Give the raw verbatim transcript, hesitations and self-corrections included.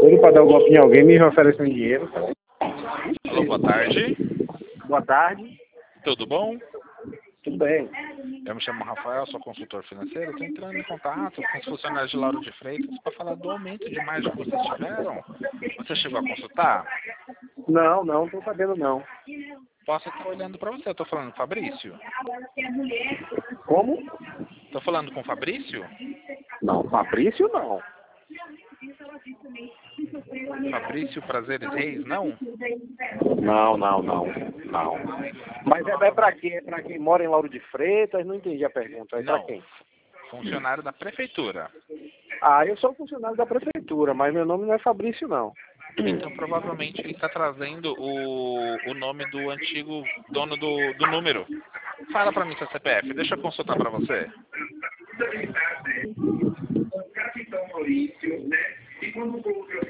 doido pra dar um golpe em alguém me oferecendo dinheiro. Alô, boa tarde. Boa tarde. Tudo bom? Tudo bem. Eu me chamo Rafael, sou consultor financeiro. Estou entrando em contato com os funcionários de Lauro de Freitas para falar do aumento de margem que vocês tiveram. Você chegou a consultar? Não, não, não tô sabendo não. Posso estar olhando para você. Estou falando com o Fabrício? Como? Estou falando com o Fabrício? Não, Fabrício não. Fabrício Prazeres Reis, não? Não, não, não, não. Mas é, é pra quê? É pra quem mora em Lauro de Freitas? Não entendi a pergunta. É pra Não. quem? Funcionário da prefeitura. Ah, eu sou funcionário da prefeitura, mas meu nome não é Fabrício não. Então provavelmente ele está trazendo o, o nome do antigo dono do, do número. Fala para mim seu C P F, deixa eu consultar para você.